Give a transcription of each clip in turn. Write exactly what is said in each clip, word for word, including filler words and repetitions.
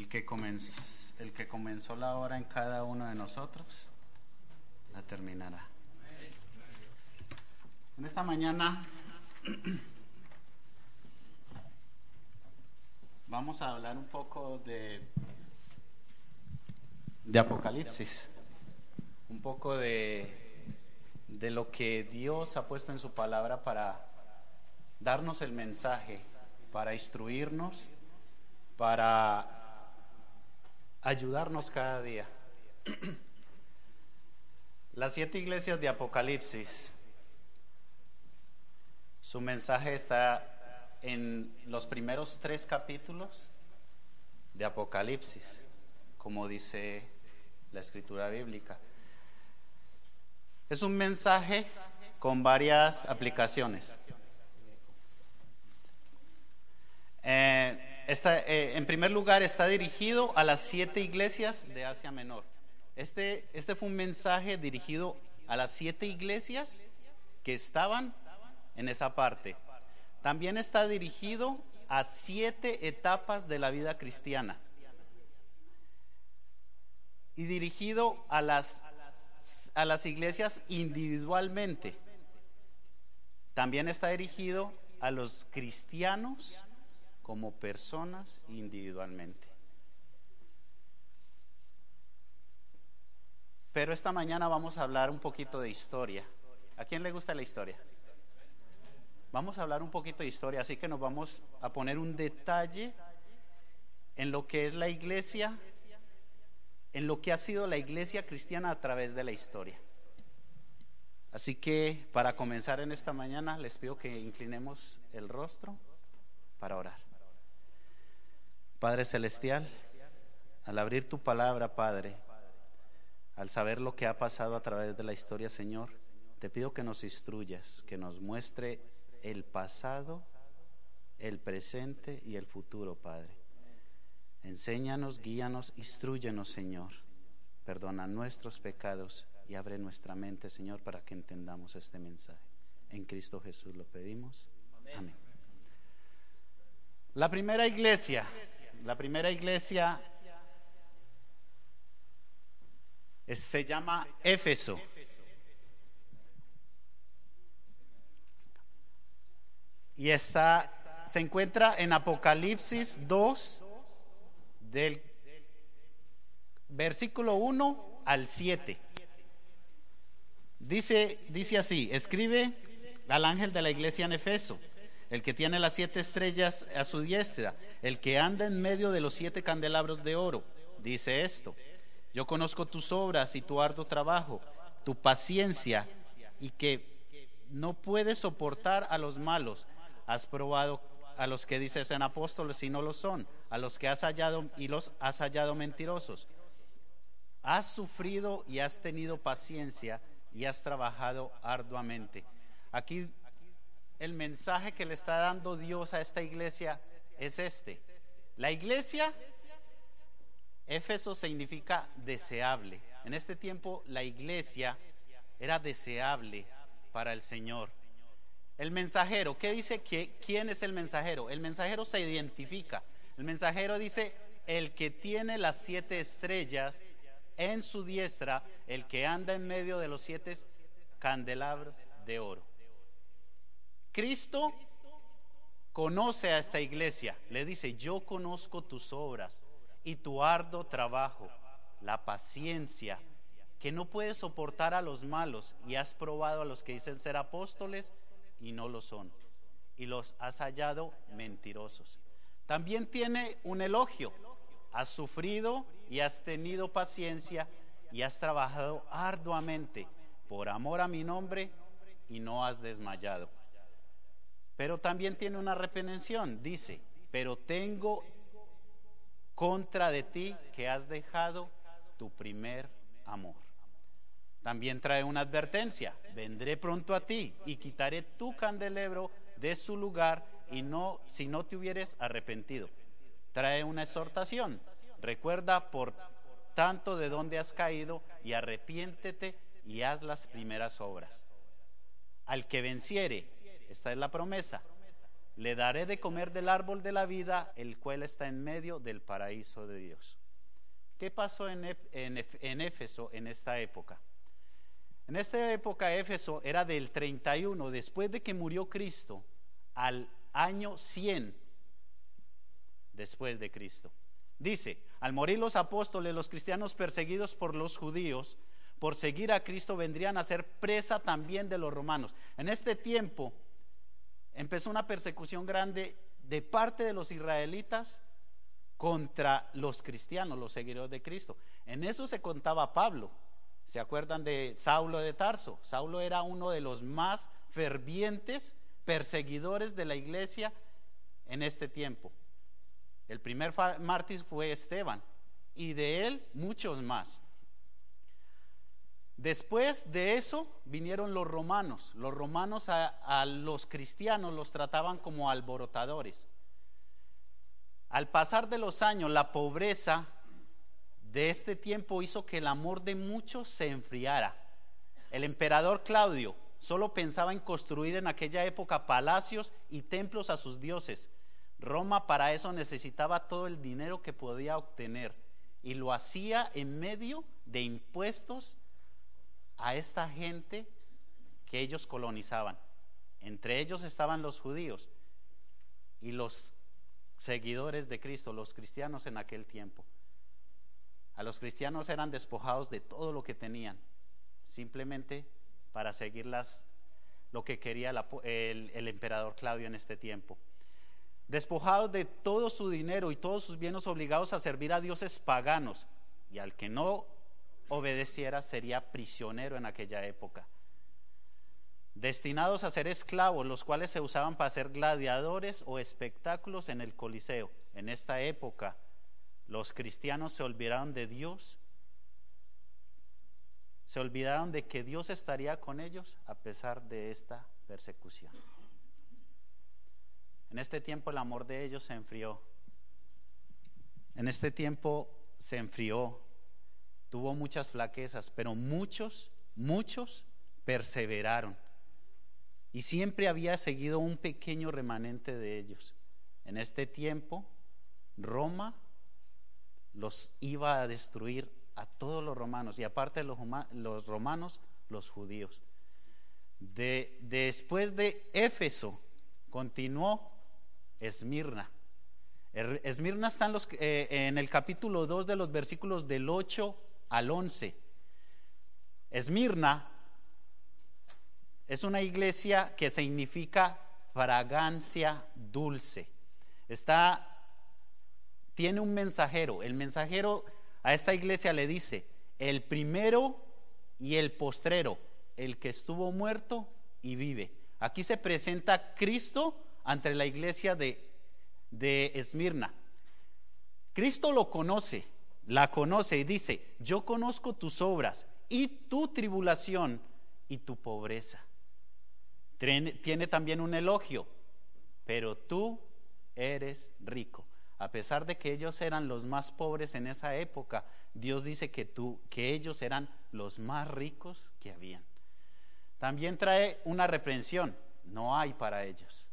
El que comenzó, el que comenzó la obra en cada uno de nosotros, la terminará. En esta mañana vamos a hablar un poco de, de Apocalipsis, un poco de, de lo que Dios ha puesto en su palabra para darnos el mensaje, para instruirnos, para ayudarnos cada día. Las siete iglesias de Apocalipsis, su mensaje está en los primeros tres capítulos de Apocalipsis, como dice la escritura bíblica. Es un mensaje con varias aplicaciones. Eh, Está, eh, en primer lugar, está dirigido a las siete iglesias de Asia Menor. Este, este fue un mensaje dirigido a las siete iglesias que estaban en esa parte. También está dirigido a siete etapas de la vida cristiana. Y dirigido a las, a las iglesias individualmente. También está dirigido a los cristianos como personas individualmente. Pero esta mañana vamos a hablar un poquito de historia. ¿A quién le gusta la historia? Vamos a hablar un poquito de historia, así que nos vamos a poner un detalle en lo que es la iglesia, en lo que ha sido la iglesia cristiana a través de la historia. Así que para comenzar en esta mañana les pido que inclinemos el rostro para orar. Padre Celestial, al abrir tu palabra, Padre, al saber lo que ha pasado a través de la historia, Señor, te pido que nos instruyas, que nos muestre el pasado, el presente y el futuro, Padre. Enséñanos, guíanos, instrúyenos, Señor. Perdona nuestros pecados y abre nuestra mente, Señor, para que entendamos este mensaje. En Cristo Jesús lo pedimos. Amén. La primera iglesia, la primera iglesia es, se llama Éfeso. Y está, se encuentra en Apocalipsis dos, del versículo uno al siete. Dice, dice así: escribe al ángel de la iglesia en Éfeso, el que tiene las siete estrellas a su diestra, el que anda en medio de los siete candelabros de oro, dice esto: yo conozco tus obras y tu arduo trabajo, tu paciencia, y que no puedes soportar a los malos. Has probado a los que dices en apóstoles y no lo son, a los que has hallado y los has hallado mentirosos. Has sufrido y has tenido paciencia y has trabajado arduamente. Aquí el mensaje que le está dando Dios a esta iglesia es este: la iglesia, Éfeso significa deseable. En este tiempo la iglesia era deseable para el Señor. El mensajero, ¿qué dice? ¿Quién es el mensajero? El mensajero se identifica. El mensajero dice: el que tiene las siete estrellas en su diestra, el que anda en medio de los siete candelabros de oro. Cristo conoce a esta iglesia, le dice: yo conozco tus obras y tu arduo trabajo, la paciencia, que no puedes soportar a los malos, y has probado a los que dicen ser apóstoles y no lo son, y los has hallado mentirosos. También tiene un elogio: has sufrido y has tenido paciencia y has trabajado arduamente por amor a mi nombre y no has desmayado. Pero también tiene una reprensión, dice: pero tengo contra de ti que has dejado tu primer amor. También trae una advertencia: vendré pronto a ti y quitaré tu candelabro de su lugar, y no, si no te hubieres arrepentido. Trae una exhortación: recuerda por tanto de dónde has caído y arrepiéntete y haz las primeras obras. Al que venciere, esta es la promesa, le daré de comer del árbol de la vida, el cual está en medio del paraíso de Dios. ¿Qué pasó en, en, en Éfeso en esta época? En esta época Éfeso era del treinta y uno, después de que murió Cristo, al año cien después de Cristo. Dice, al morir los apóstoles, los cristianos perseguidos por los judíos, por seguir a Cristo, vendrían a ser presa también de los romanos. En este tiempo empezó una persecución grande de parte de los israelitas contra los cristianos, los seguidores de Cristo. En eso se contaba Pablo. ¿Se acuerdan de Saulo de Tarso? Saulo era uno de los más fervientes perseguidores de la iglesia en este tiempo. El primer mártir fue Esteban, y de él muchos más. Después de eso vinieron los romanos. Los romanos a, a los cristianos los trataban como alborotadores. Al pasar de los años, la pobreza de este tiempo hizo que el amor de muchos se enfriara. El emperador Claudio solo pensaba en construir en aquella época palacios y templos a sus dioses. Roma para eso necesitaba todo el dinero que podía obtener, y lo hacía en medio de impuestos a esta gente que ellos colonizaban. Entre ellos estaban los judíos y los seguidores de Cristo, los cristianos en aquel tiempo. A los cristianos eran despojados de todo lo que tenían, simplemente para seguir las, lo que quería la, el, el emperador Claudio en este tiempo. Despojados de todo su dinero y todos sus bienes, obligados a servir a dioses paganos, y al que no obedeciera sería prisionero en aquella época. Destinados a ser esclavos, los cuales se usaban para ser gladiadores o espectáculos en el Coliseo. En esta época los cristianos se olvidaron de Dios, se olvidaron de que Dios estaría con ellos a pesar de esta persecución. En este tiempo el amor de ellos se enfrió. En este tiempo se enfrió. Tuvo muchas flaquezas, pero muchos, muchos perseveraron. Y siempre había seguido un pequeño remanente de ellos. En este tiempo, Roma los iba a destruir a todos los romanos, y aparte de los, los romanos, los judíos. De, después de Éfeso, continuó Esmirna. Esmirna está en, los, eh, en el capítulo dos de los versículos del ocho al once. Esmirna es una iglesia que significa fragancia dulce. Está, tiene un mensajero. El mensajero a esta iglesia le dice: el primero y el postrero, el que estuvo muerto y vive. Aquí se presenta Cristo ante la iglesia de, de Esmirna. Cristo lo conoce, la conoce y dice: yo conozco tus obras y tu tribulación y tu pobreza. Tiene, tiene también un elogio: pero tú eres rico. A pesar de que ellos eran los más pobres en esa época, Dios dice que tú, que ellos eran los más ricos que habían. También trae una reprensión: no hay para ellos.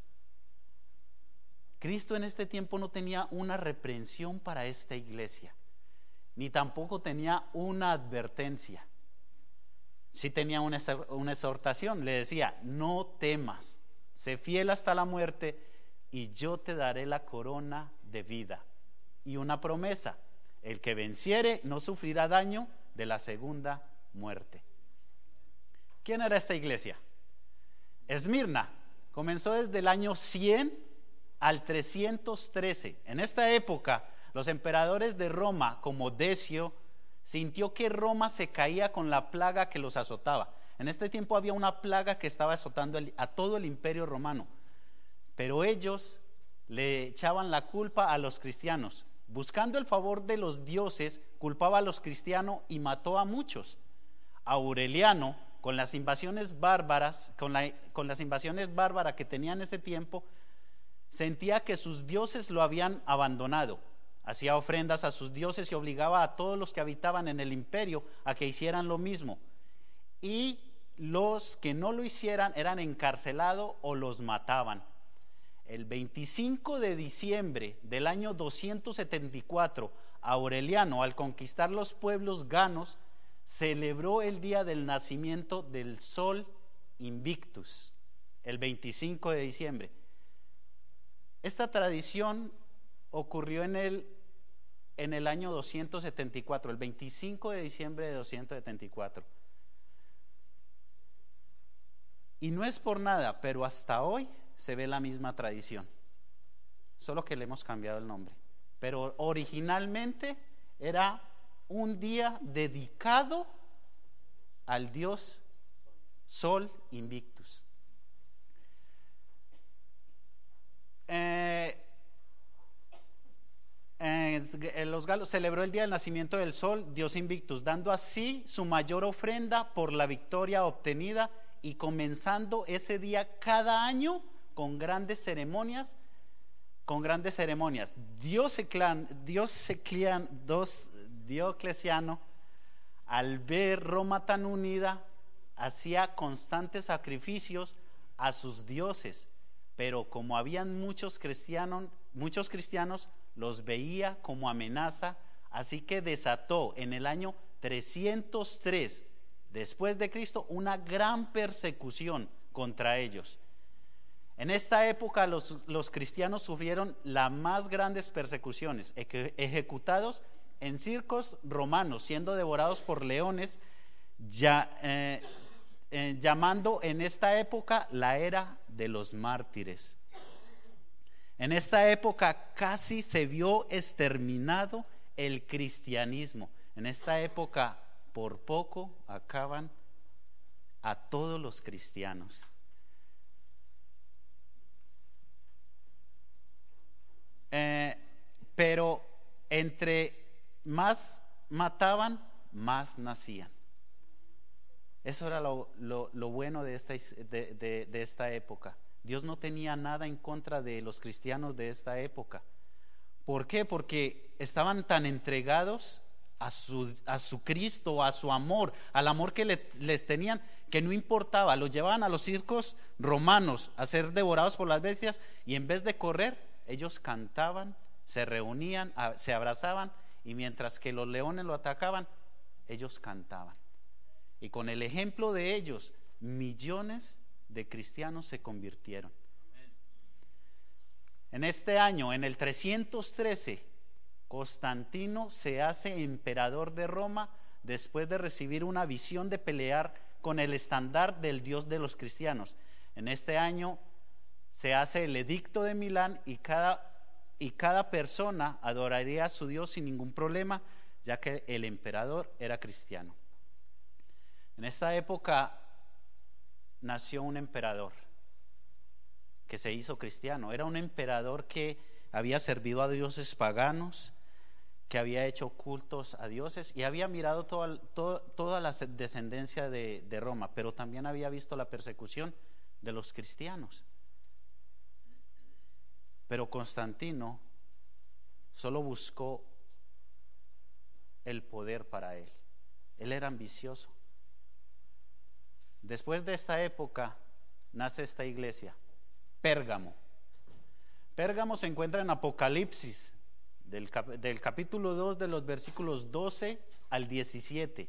Cristo en este tiempo no tenía una reprensión para esta iglesia, ni tampoco tenía una advertencia. Sí tenía una, una exhortación, le decía: no temas, sé fiel hasta la muerte y yo te daré la corona de vida. Y una promesa: el que venciere no sufrirá daño de la segunda muerte. ¿Quién era esta iglesia? Esmirna comenzó desde el año cien al trescientos trece. En esta época, los emperadores de Roma, como Decio, sintió que Roma se caía con la plaga que los azotaba. En este tiempo había una plaga que estaba azotando a todo el imperio romano, pero ellos le echaban la culpa a los cristianos. Buscando el favor de los dioses, culpaba a los cristianos y mató a muchos. Aureliano, con las invasiones bárbaras, con, la, con las invasiones bárbaras que tenía en ese tiempo, sentía que sus dioses lo habían abandonado. Hacía ofrendas a sus dioses y obligaba a todos los que habitaban en el imperio a que hicieran lo mismo. Y los que no lo hicieran eran encarcelados o los mataban. El veinticinco de diciembre del año doscientos setenta y cuatro, Aureliano, al conquistar los pueblos ganos, celebró el día del nacimiento del Sol Invictus, el veinticinco de diciembre. Esta tradición ocurrió en el, en el año doscientos setenta y cuatro, el veinticinco de diciembre de doscientos setenta y cuatro. Y no es por nada, pero hasta hoy se ve la misma tradición, solo que le hemos cambiado el nombre. Pero originalmente era un día dedicado al dios Sol Invictus. Eh, eh, los galos celebró el día del nacimiento del Sol, dios Invictus, dando así su mayor ofrenda por la victoria obtenida y comenzando ese día cada año con grandes ceremonias, con grandes ceremonias. Dioceclan, Dioceclian, Dos, Diocleciano, al ver Roma tan unida, hacía constantes sacrificios a sus dioses, pero como habían muchos cristianos, muchos cristianos los veía como amenaza, así que desató en el año trescientos tres después de Cristo una gran persecución contra ellos. En esta época los, los cristianos sufrieron las más grandes persecuciones, ejecutados en circos romanos, siendo devorados por leones, ya, eh, eh, llamando en esta época la era de los mártires. En esta época casi se vio exterminado el cristianismo. En esta época por poco acaban a todos los cristianos. Eh, pero entre más mataban, más nacían. Eso era lo, lo, lo bueno de esta, de, de, de esta época. Dios no tenía nada en contra de los cristianos de esta época. ¿Por qué? Porque estaban tan entregados a su, a su Cristo, a su amor, al amor que le, les tenían, que no importaba. Los llevaban a los circos romanos a ser devorados por las bestias y en vez de correr, ellos cantaban, se reunían, se abrazaban y mientras que los leones lo atacaban, ellos cantaban. Y con el ejemplo de ellos, millones de cristianos se convirtieron. En este año, en el trescientos trece, Constantino se hace emperador de Roma después de recibir una visión de pelear con el estandarte del Dios de los cristianos. En este año se hace el edicto de Milán y cada, y cada persona adoraría a su Dios sin ningún problema, ya que el emperador era cristiano. En esta época nació un emperador que se hizo cristiano. Era un emperador que había servido a dioses paganos, que había hecho cultos a dioses y había mirado toda, toda, toda la descendencia de, de Roma, pero también había visto la persecución de los cristianos. Pero Constantino solo buscó el poder para él. Él era ambicioso. Después de esta época nace esta iglesia, Pérgamo. Pérgamo se encuentra en Apocalipsis, del, cap, del capítulo dos, de los versículos doce al diecisiete.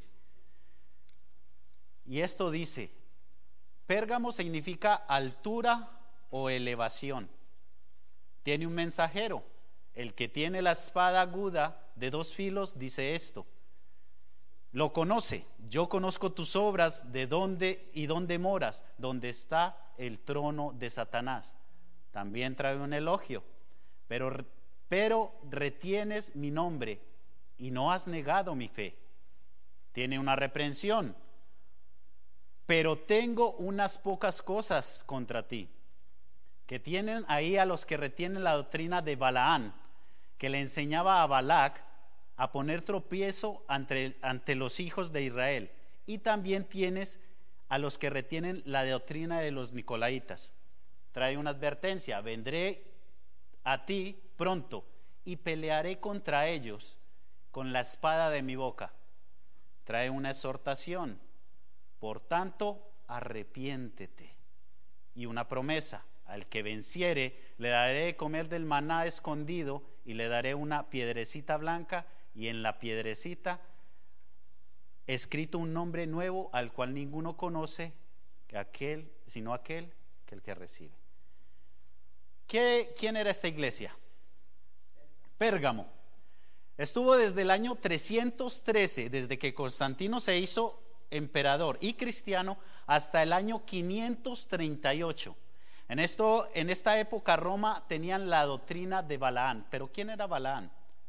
Y esto dice: Pérgamo significa altura o elevación. Tiene un mensajero. El que tiene la espada aguda de dos filos dice esto. Lo conoce. Yo conozco tus obras, de dónde y dónde moras, donde está el trono de Satanás. También trae un elogio. Pero, pero retienes mi nombre y no has negado mi fe. Tiene una reprensión. Pero tengo unas pocas cosas contra ti, que tienen ahí a los que retienen la doctrina de Balaán, que le enseñaba a Balac a poner tropiezo ante, ante los hijos de Israel. Y también tienes a los que retienen la doctrina de los nicolaitas. Trae una advertencia: vendré a ti pronto y pelearé contra ellos con la espada de mi boca. Trae una exhortación: por tanto, arrepiéntete. Y una promesa: al que venciere, le daré de comer del maná escondido y le daré una piedrecita blanca y en la piedrecita escrito un nombre nuevo al cual ninguno conoce, aquel, sino aquel que el que recibe. ¿Qué, ¿Quién era esta iglesia? Pérgamo. Estuvo desde el año trescientos trece, desde que Constantino se hizo emperador y cristiano, hasta el año quinientos treinta y ocho. En, esto, en esta época Roma tenían la doctrina de Balaán. ¿Pero quién era Balaán?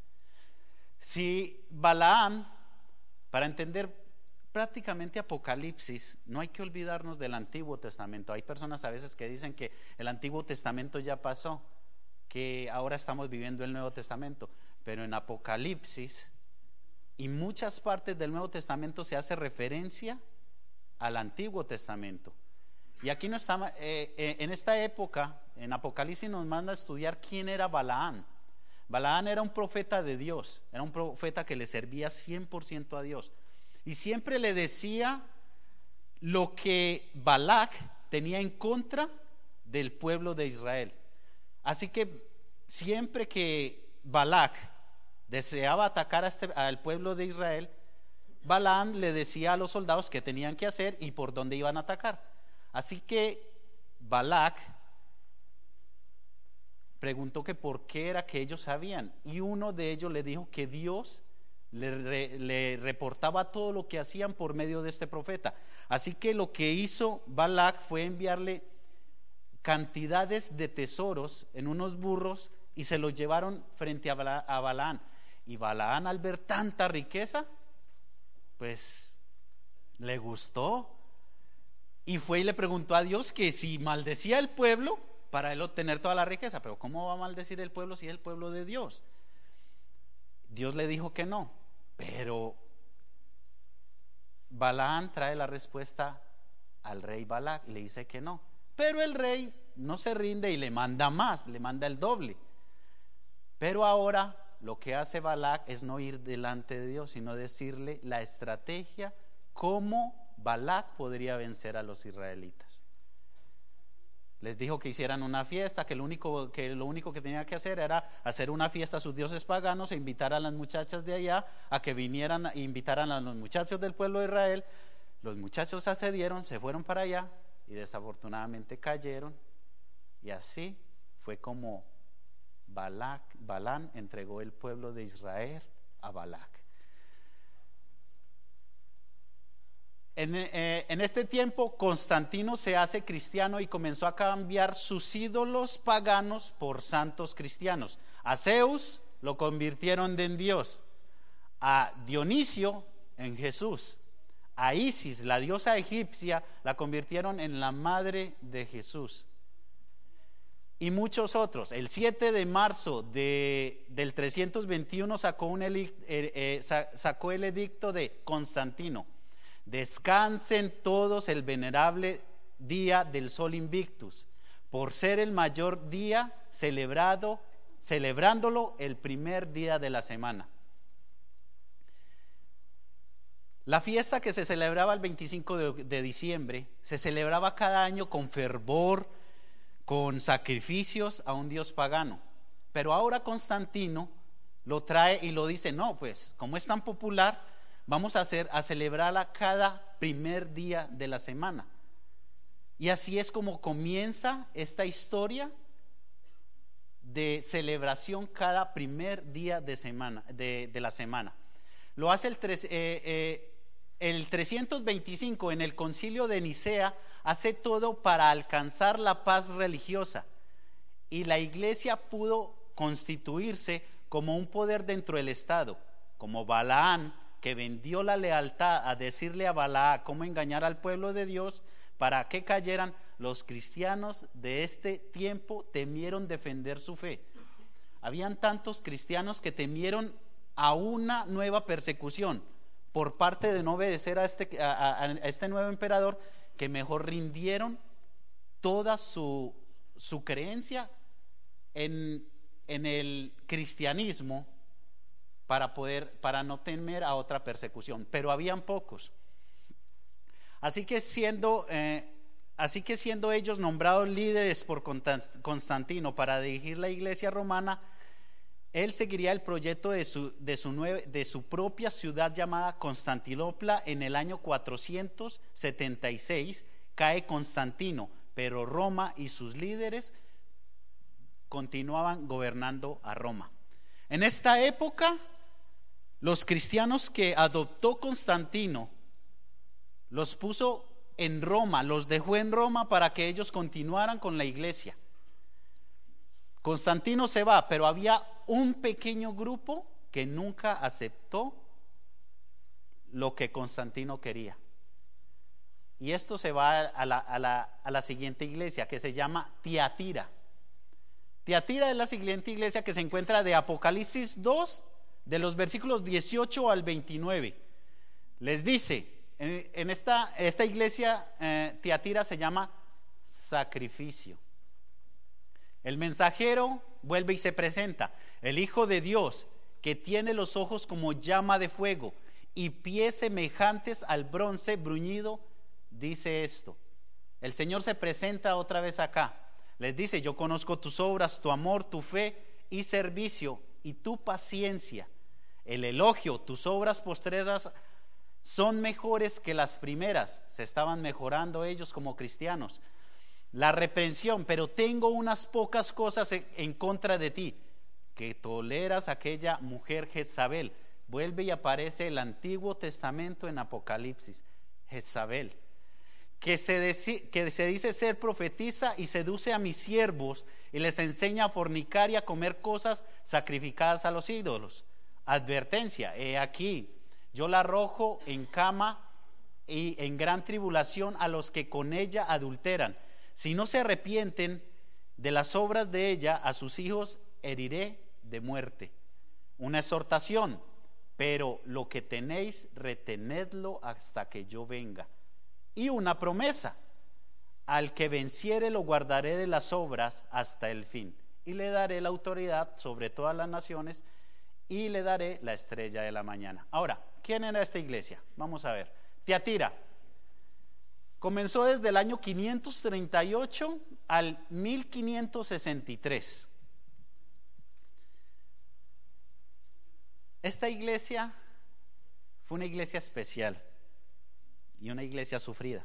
Si Balaán, para entender prácticamente Apocalipsis, no hay que olvidarnos del Antiguo Testamento. Hay personas a veces que dicen que el Antiguo Testamento ya pasó, que ahora estamos viviendo el Nuevo Testamento, pero en Apocalipsis y muchas partes del Nuevo Testamento se hace referencia al Antiguo Testamento. Y aquí no está, eh, eh, en esta época, en Apocalipsis nos manda a estudiar quién era Balaán. Balaán era un profeta de Dios, era un profeta que le servía cien por ciento a Dios. Y siempre le decía lo que Balac tenía en contra del pueblo de Israel. Así que siempre que Balac deseaba atacar a este, al pueblo de Israel, Balaam le decía a los soldados qué tenían que hacer y por dónde iban a atacar. Así que Balac preguntó que por qué era que ellos sabían, y uno de ellos le dijo que Dios le, re, le reportaba todo lo que hacían por medio de este profeta. Así que lo que hizo Balac fue enviarle cantidades de tesoros en unos burros y se los llevaron frente a, Bala, a Balaán. Y Balaán, al ver tanta riqueza, pues le gustó y fue y le preguntó a Dios que si maldecía el pueblo para él obtener toda la riqueza. Pero ¿cómo va a maldecir el pueblo si es el pueblo de Dios? Dios le dijo que no, pero Balaán trae la respuesta al rey Balac y le dice que no. Pero el rey no se rinde y le manda más, le manda el doble. Pero ahora lo que hace Balac es no ir delante de Dios, sino decirle la estrategia cómo Balac podría vencer a los israelitas. Les dijo que hicieran una fiesta, que lo único que, lo único que tenía que hacer era hacer una fiesta a sus dioses paganos e invitar a las muchachas de allá a que vinieran e invitaran a los muchachos del pueblo de Israel. Los muchachos accedieron, se fueron para allá y desafortunadamente cayeron, y así fue como Balac, Balán entregó el pueblo de Israel a Balac. En, eh, en este tiempo Constantino se hace cristiano y comenzó a cambiar sus ídolos paganos por santos cristianos. A Zeus lo convirtieron en Dios, a Dionisio en Jesús, a Isis, la diosa egipcia, la convirtieron en la madre de Jesús, y muchos otros. El siete de marzo de, del trescientos veintiuno sacó, un edic, eh, eh, sacó el edicto de Constantino: descansen todos el venerable día del sol invictus, por ser el mayor día celebrado, celebrándolo el primer día de la semana. La fiesta que se celebraba el veinticinco de, de diciembre se celebraba cada año con fervor, con sacrificios a un dios pagano. Pero ahora Constantino lo trae y lo dice: no, pues como es tan popular, vamos a hacer a celebrarla cada primer día de la semana. Y así es como comienza esta historia de celebración cada primer día de semana de, de la semana. Lo hace el, tres, eh, eh, el trescientos veinticinco en el concilio de Nicea. Hace todo para alcanzar la paz religiosa, y la iglesia pudo constituirse como un poder dentro del Estado, como Balaán, que vendió la lealtad a decirle a Balac cómo engañar al pueblo de Dios para que cayeran. Los cristianos de este tiempo temieron defender su fe. Habían tantos cristianos que temieron a una nueva persecución por parte de no obedecer a este, a, a este nuevo emperador, que mejor rindieron toda su, su creencia en, en el cristianismo para poder, para no temer a otra persecución. Pero habían pocos. Así que siendo eh, así que siendo ellos nombrados líderes por Constantino para dirigir la iglesia romana, él seguiría el proyecto de su, de su, nueve, de su propia ciudad llamada Constantinopla. En el año cuatrocientos setenta y seis cae Constantino, pero Roma y sus líderes continuaban gobernando a Roma. En esta época, los cristianos que adoptó Constantino los puso en Roma, los dejó en Roma para que ellos continuaran con la iglesia. Constantino se va, pero había un pequeño grupo que nunca aceptó lo que Constantino quería. Y esto se va a la, a la, a la siguiente iglesia, que se llama Tiatira. Tiatira es la siguiente iglesia que se encuentra de Apocalipsis dos, de los versículos dieciocho al veintinueve. Les dice, en, en esta, esta iglesia eh, Tiatira se llama sacrificio. El mensajero vuelve y se presenta, el Hijo de Dios, que tiene los ojos como llama de fuego y pies semejantes al bronce bruñido, dice esto. El Señor se presenta otra vez acá. Les dice: yo conozco tus obras, tu amor, tu fe y servicio y tu paciencia. El elogio, tus obras postreras son mejores que las primeras. Se estaban mejorando ellos como cristianos. La reprensión, pero tengo unas pocas cosas en contra de ti, que toleras a aquella mujer Jezabel. Vuelve y aparece el Antiguo Testamento en Apocalipsis. Jezabel, que se, deci- que se dice ser profetiza y seduce a mis siervos y les enseña a fornicar y a comer cosas sacrificadas a los ídolos. Advertencia: he aquí, yo la arrojo en cama y en gran tribulación a los que con ella adulteran. Si no se arrepienten de las obras de ella, a sus hijos heriré de muerte. Una exhortación: pero lo que tenéis, retenedlo hasta que yo venga. Y una promesa: al que venciere lo guardaré de las obras hasta el fin, y le daré la autoridad sobre todas las naciones, y le daré la estrella de la mañana. Ahora, ¿quién era esta iglesia? Vamos a ver. Tiatira comenzó desde el año quinientos treinta y ocho al mil quinientos sesenta y tres. Esta iglesia fue una iglesia especial y una iglesia sufrida.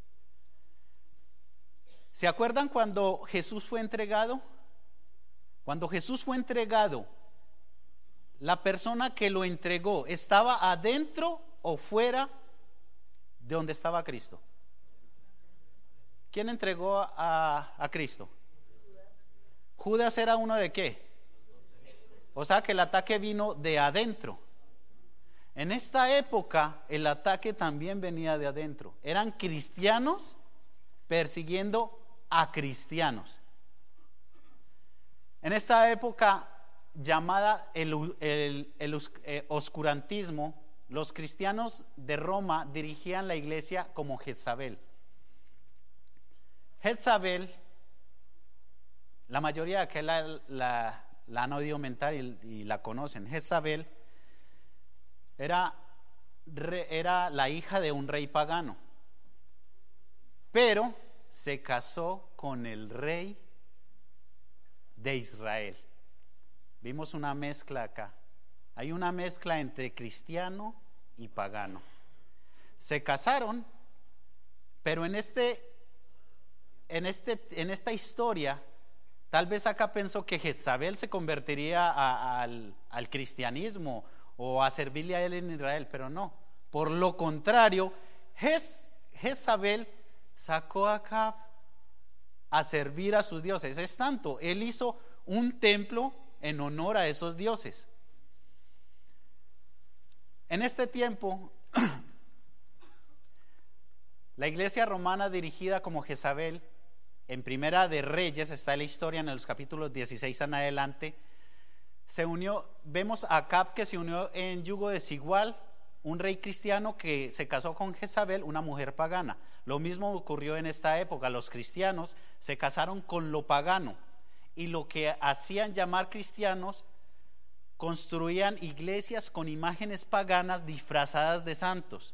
¿Se acuerdan cuando Jesús fue entregado? Cuando Jesús fue entregado, la persona que lo entregó, ¿estaba adentro o fuera de donde estaba Cristo? ¿Quién entregó a, a Cristo? Judas era uno de qué? O sea que el ataque vino de adentro. En esta época el ataque también venía de adentro. Eran cristianos persiguiendo a cristianos. En esta época llamada el, el, el, el oscurantismo, los cristianos de Roma dirigían la iglesia como Jezabel. Jezabel, la mayoría de aquí la, la, la han oído mentar y, y la conocen. Jezabel era, era la hija de un rey pagano, pero se casó con el rey de Israel. Vimos una mezcla acá. Hay una mezcla entre cristiano y pagano. Se casaron, pero en este En, este, en esta historia, tal vez acá pensó que Jezabel se convertiría a, a, al, al cristianismo o a servirle a él en Israel, pero no. Por lo contrario, Jez, Jezabel sacó a Acab a servir a sus dioses. Es tanto, él hizo un templo en honor a esos dioses. En este tiempo, la iglesia romana dirigida como Jezabel, en Primera de Reyes está la historia en los capítulos dieciséis en adelante, se unió, vemos a Acab que se unió en yugo desigual, un rey cristiano que se casó con Jezabel, una mujer pagana. Lo mismo ocurrió en esta época, los cristianos se casaron con lo pagano y lo que hacían llamar cristianos construían iglesias con imágenes paganas disfrazadas de santos.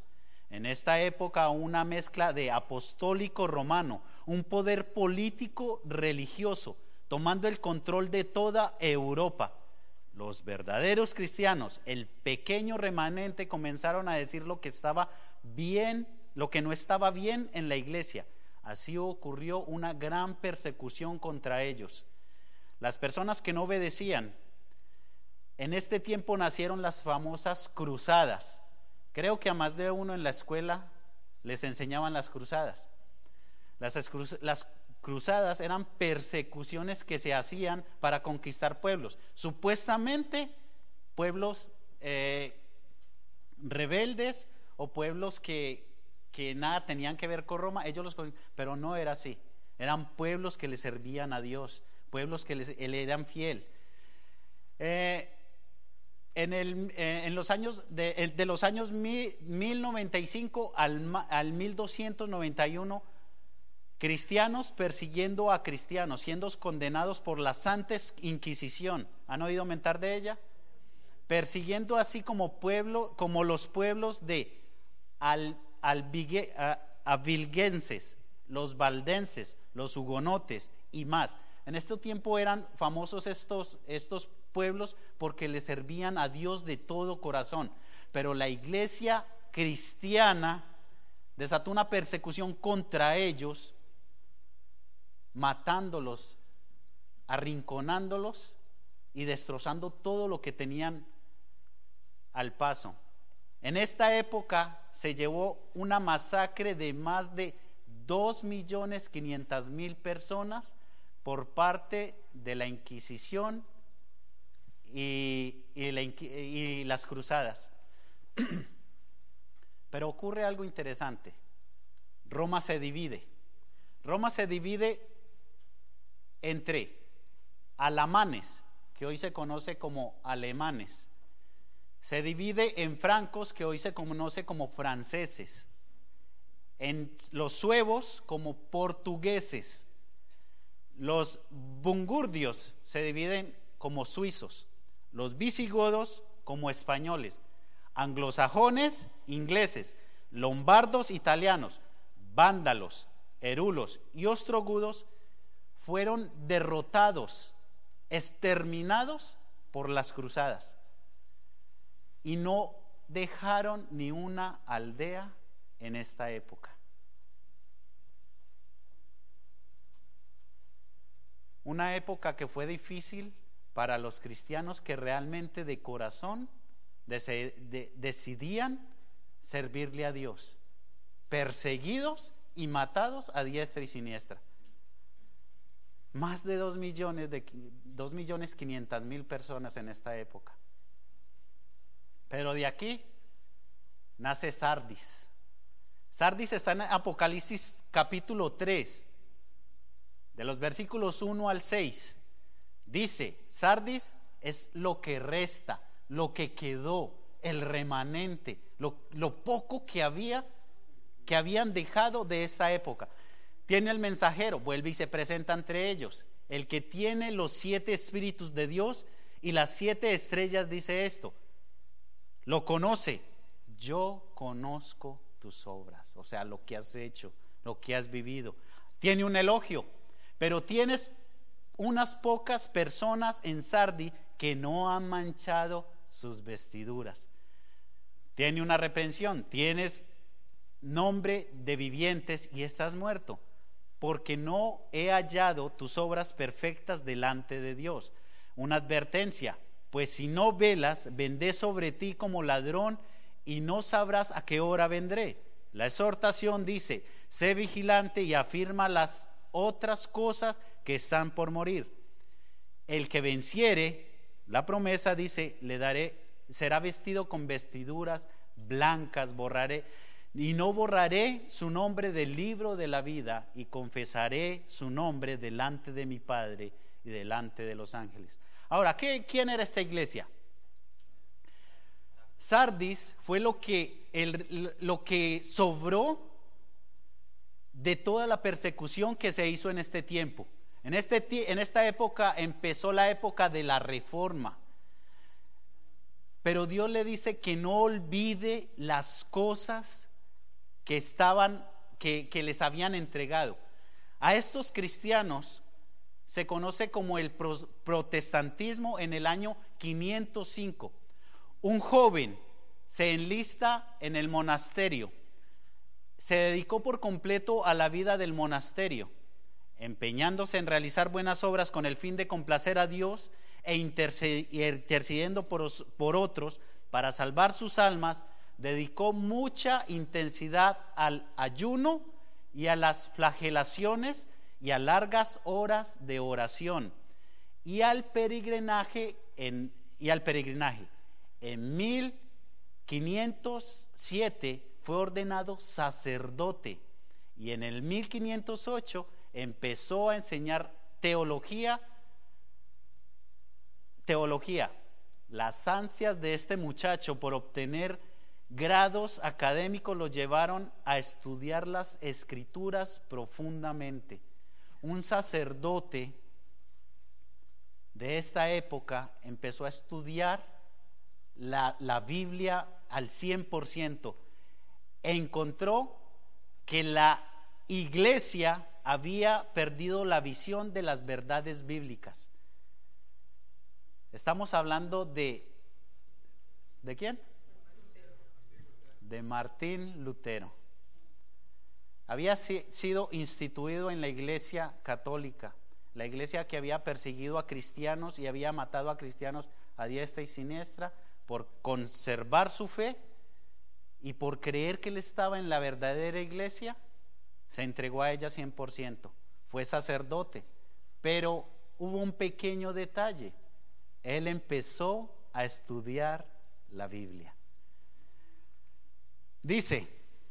En esta época una mezcla de apostólico romano, un poder político religioso, tomando el control de toda Europa. Los verdaderos cristianos, el pequeño remanente, comenzaron a decir lo que estaba bien, lo que no estaba bien en la iglesia. Así ocurrió una gran persecución contra ellos. Las personas que no obedecían. En este tiempo nacieron las famosas cruzadas. Creo que a más de uno en la escuela les enseñaban las cruzadas. Las, las cruzadas eran persecuciones que se hacían para conquistar pueblos. Supuestamente pueblos eh, rebeldes o pueblos que, que nada tenían que ver con Roma, ellos los, pero no era así. Eran pueblos que le servían a Dios, pueblos que les, le eran fiel. Eh, En, el, eh, en los años de, de los años mil, mil noventa y cinco al, al mil doscientos noventa y uno, cristianos persiguiendo a cristianos, siendo condenados por la Santa Inquisición. ¿Han oído mentar de ella? Persiguiendo así como pueblo, como los pueblos de al, albigue, a, avilgenses, los valdenses, los hugonotes y más. En este tiempo eran famosos estos, estos pueblos porque le servían a Dios de todo corazón, pero la iglesia cristiana desató una persecución contra ellos, matándolos, arrinconándolos y destrozando todo lo que tenían al paso. En esta época se llevó una masacre de más de dos millones quinientas mil personas por parte de la Inquisición y, y, la, y las cruzadas. Pero ocurre algo interesante. Roma se divide. Roma se divide entre alamanes, que hoy se conoce como alemanes. Se divide en francos, que hoy se conoce como franceses. En los suevos como portugueses. Los burgundios se dividen como suizos, los visigodos como españoles, anglosajones ingleses, lombardos italianos, vándalos, herulos y ostrogodos fueron derrotados, exterminados por las cruzadas y no dejaron ni una aldea en esta época. Una época que fue difícil para los cristianos que realmente de corazón de, de, decidían servirle a Dios, perseguidos y matados a diestra y siniestra. Más de dos millones de dos millones quinientas mil personas en esta época. Pero de aquí nace Sardis. Sardis está en Apocalipsis capítulo tres. De los versículos uno al seis, dice: Sardis es lo que resta, lo que quedó, el remanente, lo, lo poco que había, que habían dejado de esta época. Tiene el mensajero, vuelve y se presenta entre ellos. El que tiene los siete espíritus de Dios y las siete estrellas dice esto: lo conoce, yo conozco tus obras, o sea, lo que has hecho, lo que has vivido. Tiene un elogio. Pero tienes unas pocas personas en Sardi que no han manchado sus vestiduras. Tiene una reprensión, tienes nombre de vivientes y estás muerto, porque no he hallado tus obras perfectas delante de Dios. Una advertencia: pues si no velas, vendré sobre ti como ladrón y no sabrás a qué hora vendré. La exhortación dice: sé vigilante y afirma las otras cosas que están por morir. El que venciere, la promesa dice, le daré, será vestido con vestiduras blancas, borraré y no borraré su nombre del libro de la vida, y confesaré su nombre delante de mi Padre y delante de los ángeles. Ahora, ¿qué, ¿quién era esta iglesia? Sardis fue lo que, el, lo que sobró de toda la persecución que se hizo en este tiempo. En, este, en esta época empezó la época de la reforma. Pero Dios le dice que no olvide las cosas que estaban, que, que les habían entregado. A estos cristianos se conoce como el protestantismo en el año quinientos cinco. Un joven se enlista en el monasterio, se dedicó por completo a la vida del monasterio, empeñándose en realizar buenas obras con el fin de complacer a Dios e intercediendo por, por otros para salvar sus almas. Dedicó mucha intensidad al ayuno y a las flagelaciones y a largas horas de oración y al peregrinaje en, y al peregrinaje. En mil quinientos siete fue ordenado sacerdote y en el mil quinientos ocho empezó a enseñar teología. Teología. Las ansias de este muchacho por obtener grados académicos lo llevaron a estudiar las escrituras profundamente. Un sacerdote de esta época empezó a estudiar la, la Biblia al cien por ciento. Encontró que la iglesia había perdido la visión de las verdades bíblicas. Estamos hablando de ¿de quién? De Martín Lutero. Había sido instituido en la iglesia católica, la iglesia que había perseguido a cristianos y había matado a cristianos a diestra y siniestra por conservar su fe y por creer que él estaba en la verdadera iglesia. Se entregó a ella cien por ciento, fue sacerdote, pero hubo un pequeño detalle: él empezó a estudiar la Biblia. Dice,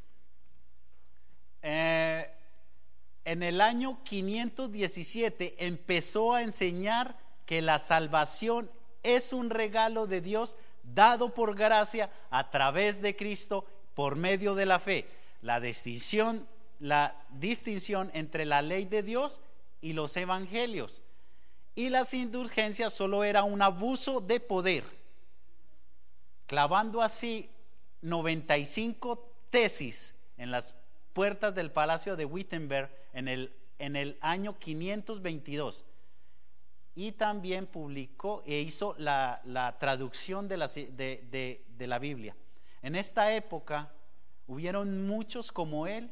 eh, en el año quinientos diecisiete empezó a enseñar que la salvación es un regalo de Dios dado por gracia a través de Cristo por medio de la fe. La distinción, la distinción entre la ley de Dios y los evangelios. Y las indulgencias solo era un abuso de poder, clavando así noventa y cinco tesis en las puertas del Palacio de Wittenberg en el, en el año quinientos veintidós. Y también publicó e hizo la, la traducción de la, de, de, de la Biblia. En esta época hubieron muchos como él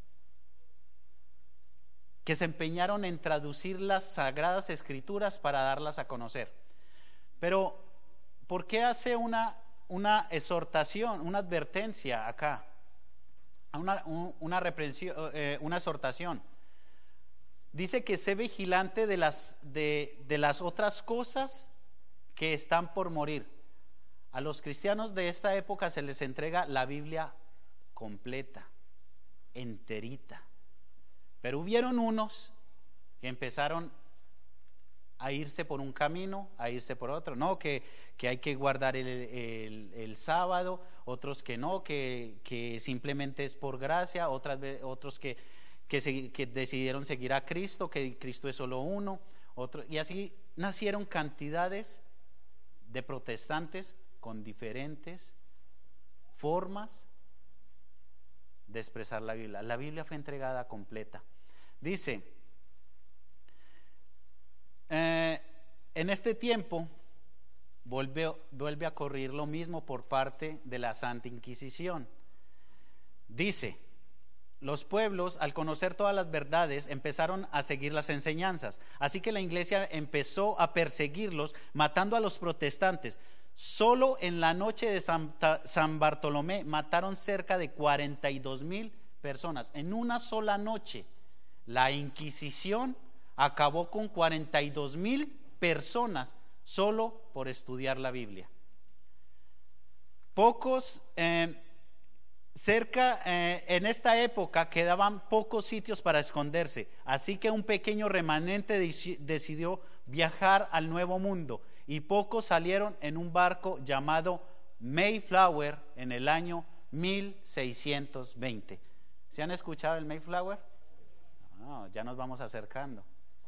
que se empeñaron en traducir las sagradas escrituras para darlas a conocer. Pero ¿por qué hace una, una exhortación, una advertencia acá? Una, una, reprensión, eh, una exhortación. Dice que sé vigilante de las, de, de las otras cosas que están por morir. A los cristianos de esta época se les entrega la Biblia completa, enterita. Pero hubieron unos que empezaron a irse por un camino, a irse por otro. No, que, que hay que guardar el, el, el sábado, otros que no, que, que simplemente es por gracia, otras, otros que, que, se, que decidieron seguir a Cristo, que Cristo es solo uno, otro, y así nacieron cantidades de protestantes con diferentes formas de expresar la Biblia. La Biblia fue entregada completa. Dice, eh, en este tiempo vuelve, vuelve a ocurrir lo mismo por parte de la Santa Inquisición. Dice, los pueblos, al conocer todas las verdades, empezaron a seguir las enseñanzas. Así que la iglesia empezó a perseguirlos, matando a los protestantes. Solo en la noche de Santa, San Bartolomé mataron cerca de cuarenta y dos mil personas. En una sola noche, la Inquisición acabó con cuarenta y dos mil personas solo por estudiar la Biblia. Pocos, eh, cerca, eh, en esta época quedaban pocos sitios para esconderse. Así que un pequeño remanente decidió viajar al Nuevo Mundo. Y pocos salieron en un barco llamado Mayflower en el año mil seiscientos veinte. ¿Se han escuchado el Mayflower? No, ya nos vamos acercando.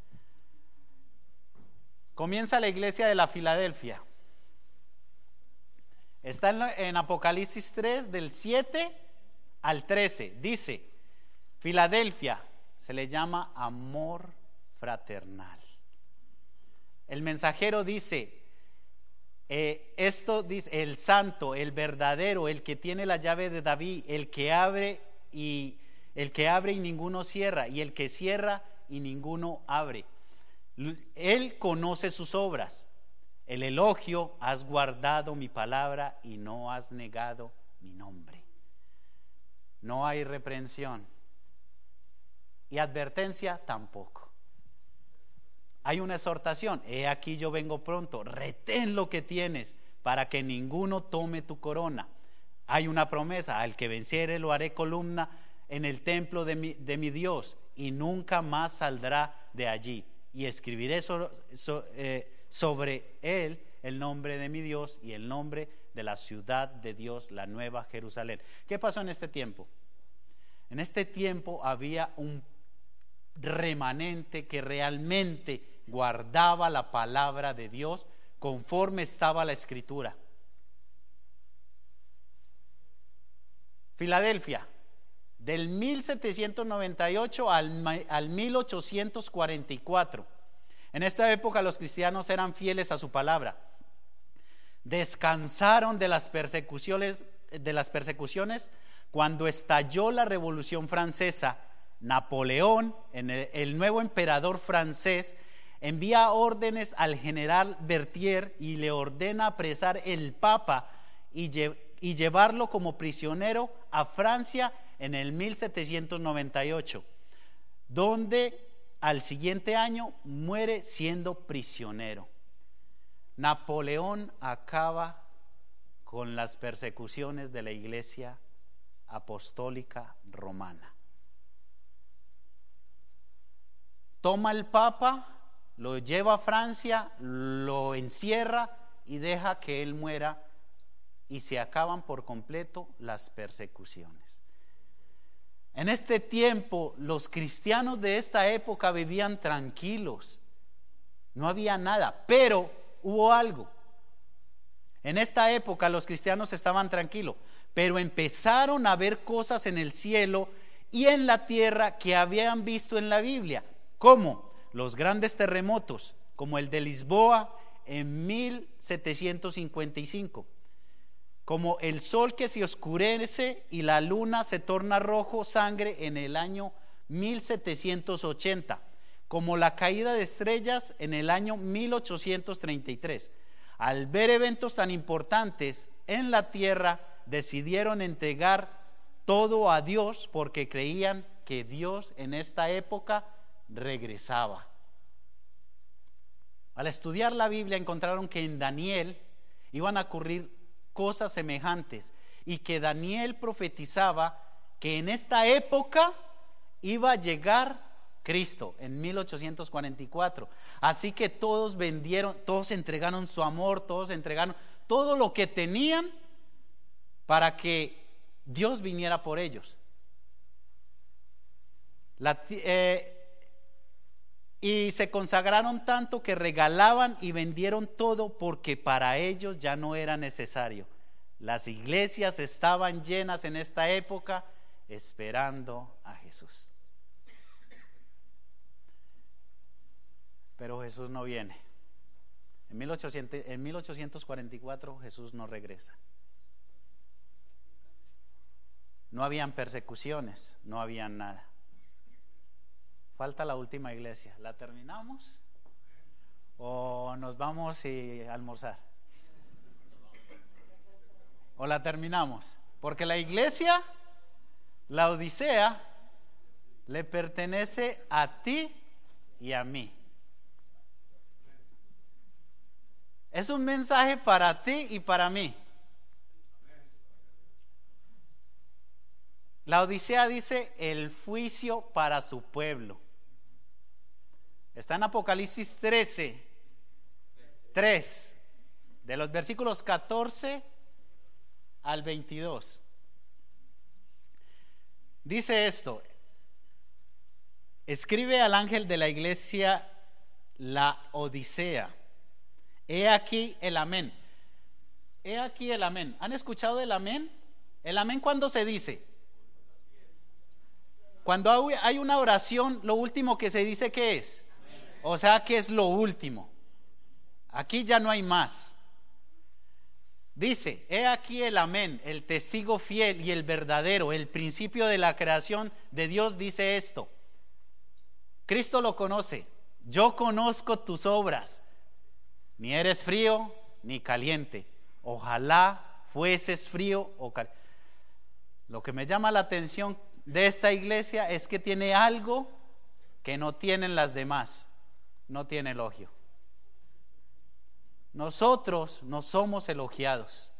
Comienza la iglesia de la Filadelfia. Está en, en Apocalipsis tres, del siete al trece, dice, Filadelfia se le llama amor fraternal. El mensajero dice, eh, esto dice, el santo, el verdadero, el que tiene la llave de David, el que abre y el que abre y ninguno cierra, y el que cierra y ninguno abre. Él conoce sus obras. El elogio: has guardado mi palabra y no has negado mi nombre. No hay reprensión. Y advertencia tampoco. Hay una exhortación: he aquí yo vengo pronto, retén lo que tienes para que ninguno tome tu corona. Hay una promesa: al que venciere lo haré columna en el templo de mi, de mi Dios, y nunca más saldrá de allí. Y escribiré so, so, eh, sobre él el nombre de mi Dios y el nombre de la ciudad de Dios, la nueva Jerusalén. ¿Qué pasó en este tiempo? En este tiempo había un remanente que realmente guardaba la palabra de Dios conforme estaba la escritura. Filadelfia, del mil setecientos noventa y ocho al, al mil ochocientos cuarenta y cuatro. En esta época los cristianos eran fieles a su palabra. Descansaron de las persecuciones, de las persecuciones cuando estalló la Revolución Francesa. Napoleón, el, el nuevo emperador francés, envía órdenes al general Berthier y le ordena apresar el Papa y, lle, y llevarlo como prisionero a Francia en el mil setecientos noventa y ocho, donde al siguiente año muere siendo prisionero. Napoleón acaba con las persecuciones de la Iglesia Apostólica Romana. Toma al Papa, lo lleva a Francia, lo encierra y deja que él muera, y se acaban por completo las persecuciones. En este tiempo los cristianos de esta época vivían tranquilos, no había nada, pero hubo algo. En esta época los cristianos estaban tranquilos, pero empezaron a ver cosas en el cielo y en la tierra que habían visto en la Biblia, como los grandes terremotos, como el de Lisboa en mil setecientos cincuenta y cinco, como el sol que se oscurece y la luna se torna rojo sangre en el año mil setecientos ochenta, como la caída de estrellas en el año mil ochocientos treinta y tres. Al ver eventos tan importantes en la tierra, decidieron entregar todo a Dios porque creían que Dios en esta época regresaba. Al estudiar la Biblia encontraron que en Daniel iban a ocurrir cosas semejantes y que Daniel profetizaba que en esta época iba a llegar Cristo en mil ochocientos cuarenta y cuatro. Así que todos vendieron, todos entregaron su amor, todos entregaron todo lo que tenían para que Dios viniera por ellos. La, eh, y se consagraron tanto que regalaban y vendieron todo porque para ellos ya no era necesario. Las iglesias estaban llenas en esta época esperando a Jesús. Pero Jesús no viene. En mil ochocientos, en mil ochocientos cuarenta y cuatro Jesús no regresa. No habían persecuciones, no habían nada. Falta la última iglesia. ¿La terminamos? ¿O nos vamos a almorzar? ¿O la terminamos? Porque la iglesia, la Odisea, le pertenece a ti y a mí. Es un mensaje para ti y para mí. La Odisea dice el juicio para su pueblo. Está en Apocalipsis trece, tres, de los versículos catorce al veintidós. Dice esto: escribe al ángel de la iglesia la Odisea. He aquí el amén. He aquí el amén. ¿Han escuchado el amén? ¿El amén cuándo se dice? Cuando hay- hay una oración, lo último que se dice, ¿qué es? O sea, que es lo último. Aquí ya no hay más. Dice, he aquí el amén, el testigo fiel y el verdadero, el principio de la creación de Dios dice esto. Cristo lo conoce. Yo conozco tus obras. Ni eres frío ni caliente. Ojalá fueses frío o caliente. Lo que me llama la atención de esta iglesia es que tiene algo que no tienen las demás. No tiene elogio. Nosotros no somos elogiados.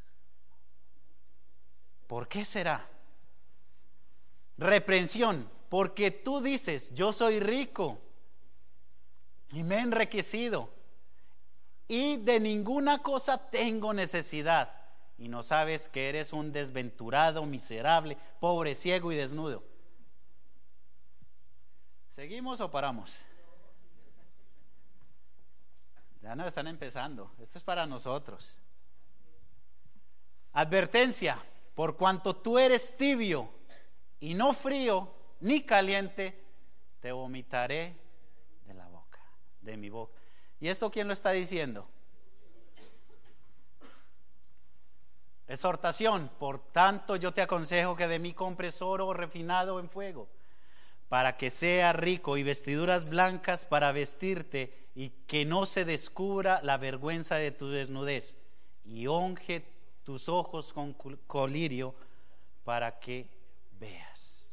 ¿Por qué será? Reprensión, porque tú dices, yo soy rico y me he enriquecido y de ninguna cosa tengo necesidad, y no sabes que eres un desventurado, miserable, pobre, ciego y desnudo. ¿Seguimos o paramos? Ya no están empezando. Esto es para nosotros. Advertencia: por cuanto tú eres tibio y no frío ni caliente, te vomitaré de la boca, de mi boca. ¿Y esto quién lo está diciendo? Exhortación: por tanto yo te aconsejo que de mí compres oro refinado en fuego, para que sea rico, y vestiduras blancas para vestirte, y que no se descubra la vergüenza de tu desnudez, y unge tus ojos con colirio para que veas.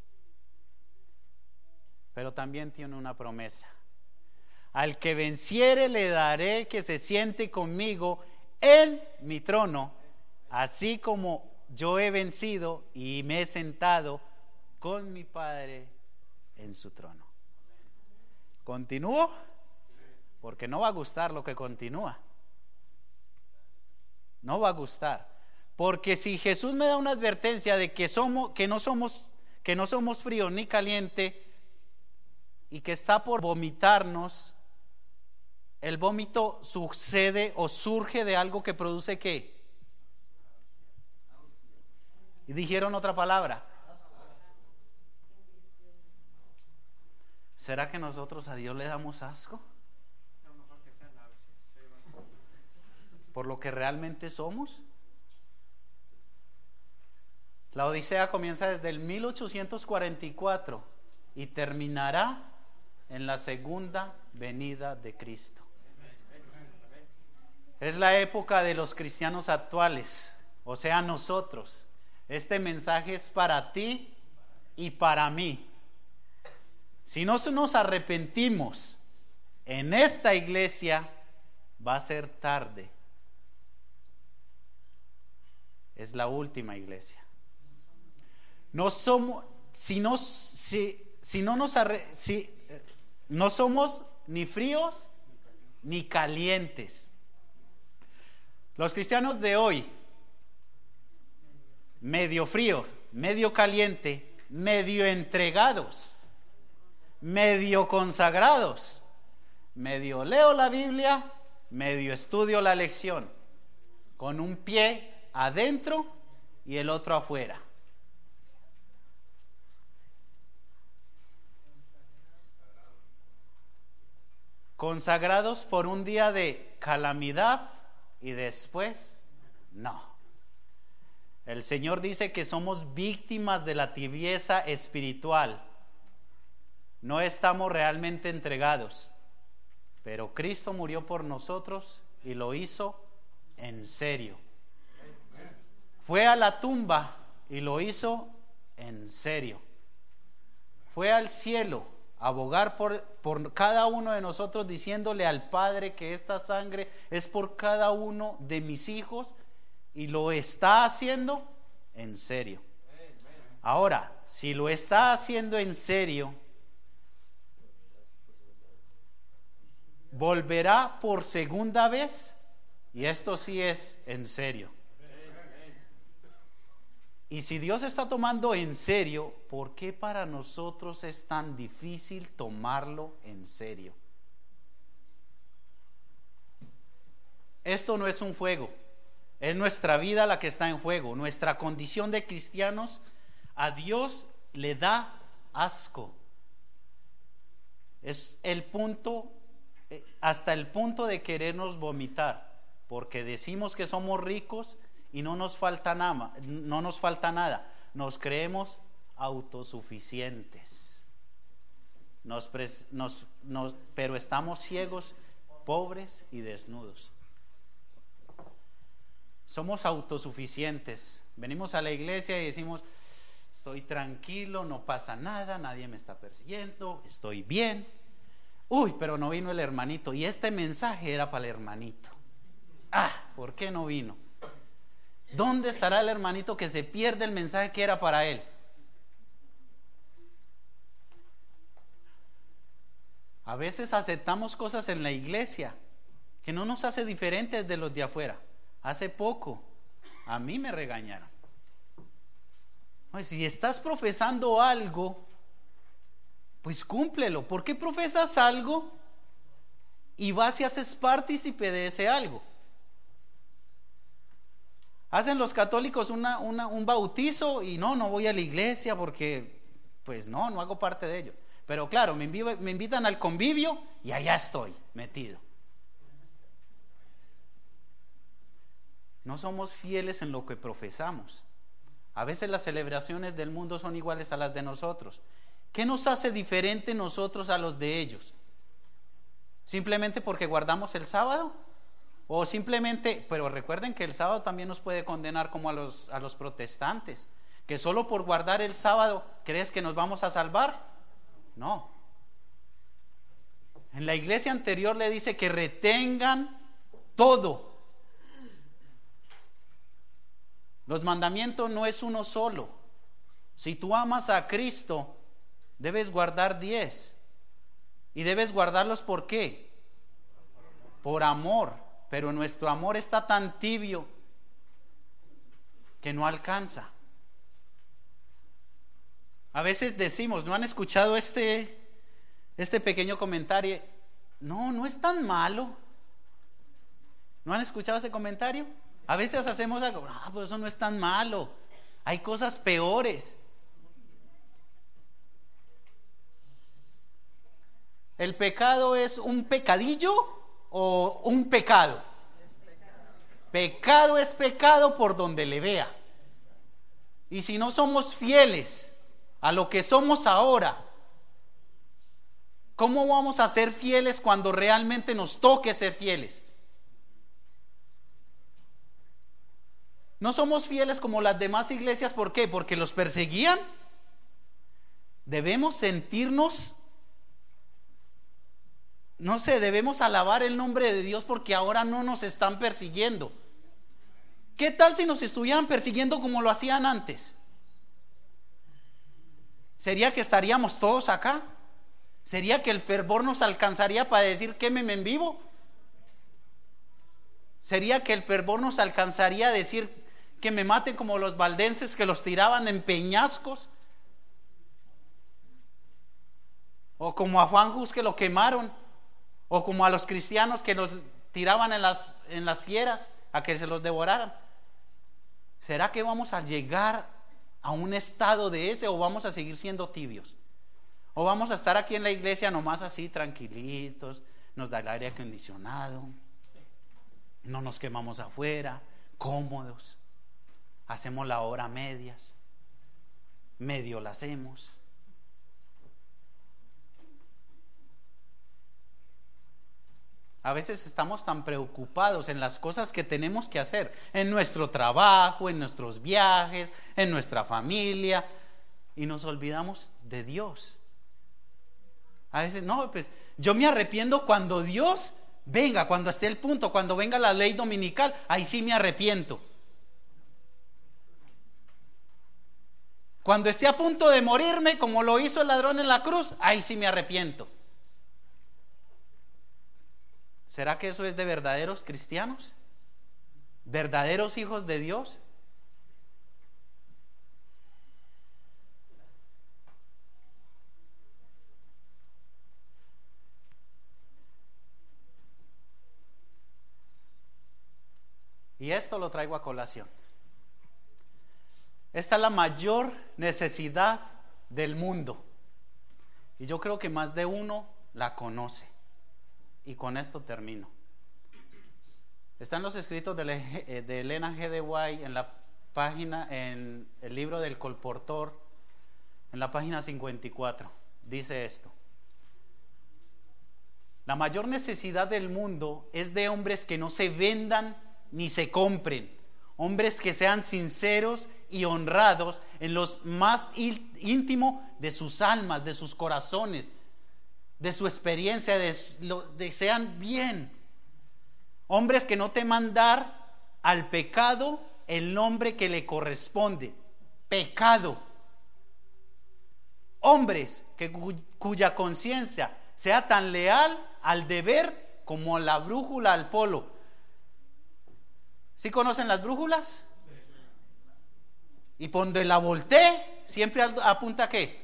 Pero también tiene una promesa: al que venciere le daré que se siente conmigo en mi trono, así como yo he vencido y me he sentado con mi Padre en su trono. ¿Continúo? Porque no va a gustar lo que continúa. No va a gustar. Porque si Jesús me da una advertencia de que somos, que no somos, que no somos frío ni caliente, y que está por vomitarnos, el vómito sucede o surge de algo que produce ¿qué? Y dijeron otra palabra. ¿Será que nosotros a Dios le damos asco? ¿Por lo que realmente somos? La Odisea comienza desde el mil ochocientos cuarenta y cuatro y terminará en la segunda venida de Cristo. Es la época de los cristianos actuales, o sea, nosotros. Este mensaje es para ti y para mí. Si no nos arrepentimos en esta iglesia, va a ser tarde. Es la última iglesia. No somos, si no, si, si no nos arre, si, no somos ni fríos ni calientes. Los cristianos de hoy, medio frío, medio caliente, medio entregados, medio consagrados, medio leo la Biblia, medio estudio la lección, con un pie adentro y el otro afuera. Consagrados por un día de calamidad y después no. El Señor dice que somos víctimas de la tibieza espiritual. No estamos realmente entregados, pero Cristo murió por nosotros y lo hizo en serio. Fue a la tumba y lo hizo en serio. Fue al cielo a abogar por, por cada uno de nosotros, diciéndole al Padre que esta sangre es por cada uno de mis hijos, y lo está haciendo en serio. Ahora, si lo está haciendo en serio, volverá por segunda vez, y esto sí es en serio. Y si Dios está tomando en serio, ¿por qué para nosotros es tan difícil tomarlo en serio? Esto no es un juego, es nuestra vida la que está en juego. Nuestra condición de cristianos a Dios le da asco. Es el punto, hasta el punto de querernos vomitar, porque decimos que somos ricos y no nos falta nada, no nos falta nada. Nos creemos autosuficientes. Nos, nos, nos, pero estamos ciegos, pobres y desnudos. Somos autosuficientes. Venimos a la iglesia y decimos: estoy tranquilo, no pasa nada, nadie me está persiguiendo, estoy bien. Uy, pero no vino el hermanito, y este mensaje era para el hermanito. Ah, ¿por qué no vino? ¿Dónde estará el hermanito que se pierde el mensaje que era para él? A veces aceptamos cosas en la iglesia que no nos hace diferentes de los de afuera. Hace poco a mí me regañaron. Si estás profesando algo, pues cúmplelo. ¿Por qué profesas algo y vas y haces partícipe de ese algo? Hacen los católicos una, una, un bautizo y no, no voy a la iglesia porque, pues no, no hago parte de ello. Pero claro, me, invi- me invitan al convivio y allá estoy metido. No somos fieles en lo que profesamos. A veces las celebraciones del mundo son iguales a las de nosotros. ¿Qué nos hace diferente nosotros a los de ellos? ¿Simplemente porque guardamos el sábado? O simplemente, pero recuerden que el sábado también nos puede condenar como a los, a los protestantes, que solo por guardar el sábado, ¿crees que nos vamos a salvar? No. En la iglesia anterior le dice que retengan todo. Los mandamientos no es uno solo. Si tú amas a Cristo, debes guardar diez. Y debes guardarlos, ¿por qué? Por amor. Pero nuestro amor está tan tibio que no alcanza. A veces decimos, ¿no han escuchado este, este pequeño comentario? No, no es tan malo. ¿No han escuchado ese comentario? A veces hacemos algo, ah, pues eso no es tan malo. Hay cosas peores. ¿El pecado es un pecadillo o un pecado? Pecado es pecado por donde le vea. Y si no somos fieles a lo que somos ahora, ¿cómo vamos a ser fieles cuando realmente nos toque ser fieles? No somos fieles como las demás iglesias, ¿por qué? Porque los perseguían. Debemos sentirnos, no sé, debemos alabar el nombre de Dios porque ahora no nos están persiguiendo. ¿Qué tal si nos estuvieran persiguiendo como lo hacían antes? ¿Sería que estaríamos todos acá? ¿Sería que el fervor nos alcanzaría para decir quémeme en vivo? ¿Sería que el fervor nos alcanzaría a decir que me maten como los valdenses que los tiraban en peñascos? O como a Juan Hus que lo quemaron, o como a los cristianos que los tiraban en las, en las fieras a que se los devoraran. ¿Será que vamos a llegar a un estado de ese o vamos a seguir siendo tibios? ¿O vamos a estar aquí en la iglesia nomás así tranquilitos, nos da el aire acondicionado, no nos quemamos afuera, cómodos, hacemos la hora a medias, medio la hacemos? A veces estamos tan preocupados en las cosas que tenemos que hacer, en nuestro trabajo, en nuestros viajes, en nuestra familia, y nos olvidamos de Dios. A veces, no, pues yo me arrepiento cuando Dios venga, cuando esté el punto, cuando venga la ley dominical, ahí sí me arrepiento. Cuando esté a punto de morirme, como lo hizo el ladrón en la cruz, ahí sí me arrepiento. ¿Será que eso es de verdaderos cristianos? ¿Verdaderos hijos de Dios? Y esto lo traigo a colación. Esta es la mayor necesidad del mundo. Y yo creo que más de uno la conoce. Y con esto termino. Están los escritos de, Le- de Elena G. de White en la página, en el libro del Colportor, en la página cincuenta y cuatro. Dice esto: la mayor necesidad del mundo es de hombres que no se vendan ni se compren, hombres que sean sinceros y honrados en lo más íntimo de sus almas, de sus corazones, de su experiencia, de, lo, de sean bien. Hombres que no teman dar al pecado el nombre que le corresponde, pecado. Hombres que, cuya conciencia sea tan leal al deber como la brújula al polo. ¿Sí conocen las brújulas? Y cuando la voltee, siempre apunta a ¿qué?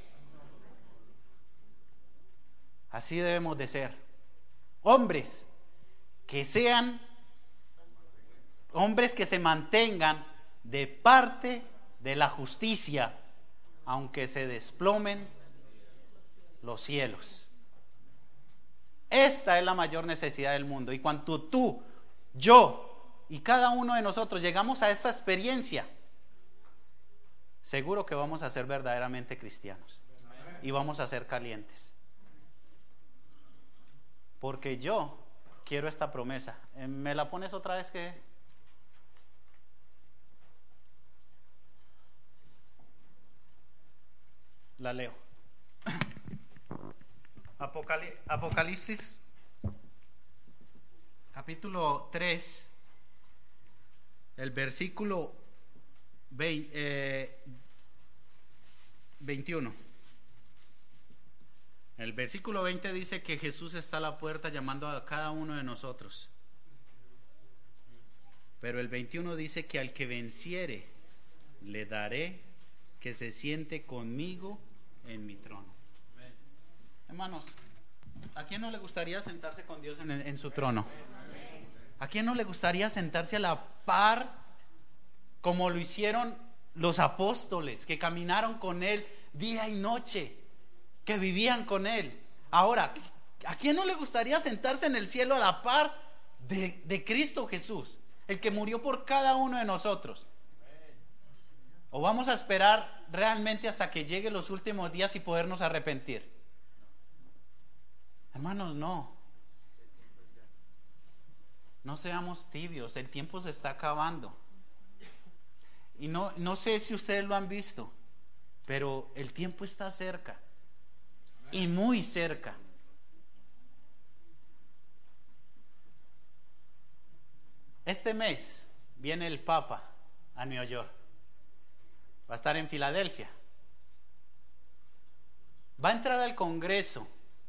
Así debemos de ser. Hombres que sean, hombres que se mantengan de parte de la justicia, aunque se desplomen los cielos. Esta es la mayor necesidad del mundo. Y cuando tú, yo y cada uno de nosotros llegamos a esta experiencia, seguro que vamos a ser verdaderamente cristianos y vamos a ser calientes. Porque yo quiero esta promesa. ¿Me la pones otra vez que? La leo. Apocalip- Apocalipsis capítulo tres, el versículo veintiuno. El versículo veinte dice que Jesús está a la puerta llamando a cada uno de nosotros. Pero el veintiuno dice que al que venciere le daré que se siente conmigo en mi trono. Hermanos, ¿a quién no le gustaría sentarse con Dios en, en su trono? ¿A quién no le gustaría sentarse a la par como lo hicieron los apóstoles, que caminaron con Él día y noche, que vivían con Él? Ahora, ¿a quién no le gustaría sentarse en el cielo a la par de, de Cristo Jesús, el que murió por cada uno de nosotros? ¿O vamos a esperar realmente hasta que lleguen los últimos días y podernos arrepentir? Hermanos, no. No seamos tibios, el tiempo se está acabando. Y no, no sé si ustedes lo han visto, pero el tiempo está cerca. Y muy cerca. Este mes viene el Papa a Nueva York. Va a estar en Filadelfia. Va a entrar al Congreso.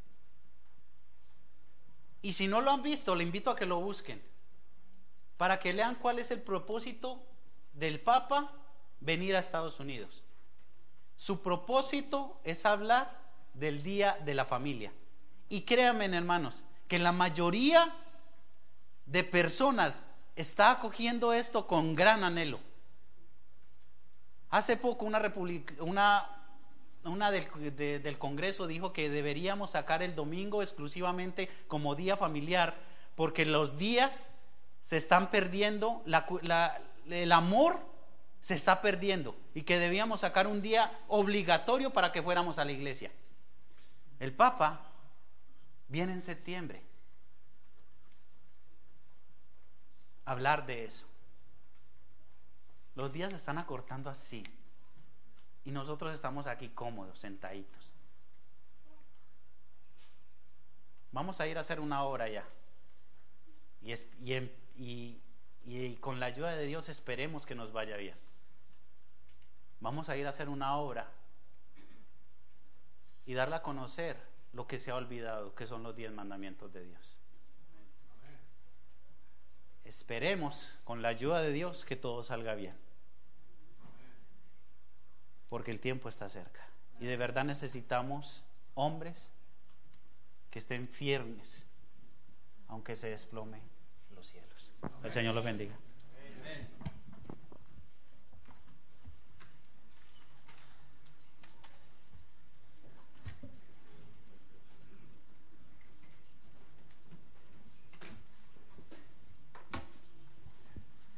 Y si no lo han visto, le invito a que lo busquen, para que lean cuál es el propósito del Papa venir a Estados Unidos. Su propósito es hablar del Día de la Familia. Y créanme, hermanos, que la mayoría de personas está acogiendo esto con gran anhelo. Hace poco una, republic- una, una del, de, del Congreso dijo que deberíamos sacar el domingo exclusivamente como día familiar, porque los días se están perdiendo, la, la, el amor se está perdiendo, y que debíamos sacar un día obligatorio para que fuéramos a la iglesia. El Papa viene en septiembre a hablar de eso. Los días se están acortando así, y nosotros estamos aquí cómodos, sentaditos. Vamos a ir a hacer una obra ya, y, es, y, y, y con la ayuda de Dios esperemos que nos vaya bien. Vamos a ir a hacer una obra y darle a conocer lo que se ha olvidado, que son los diez mandamientos de Dios. Esperemos con la ayuda de Dios que todo salga bien, porque el tiempo está cerca y de verdad necesitamos hombres que estén firmes aunque se desplomen los cielos. El Señor los bendiga.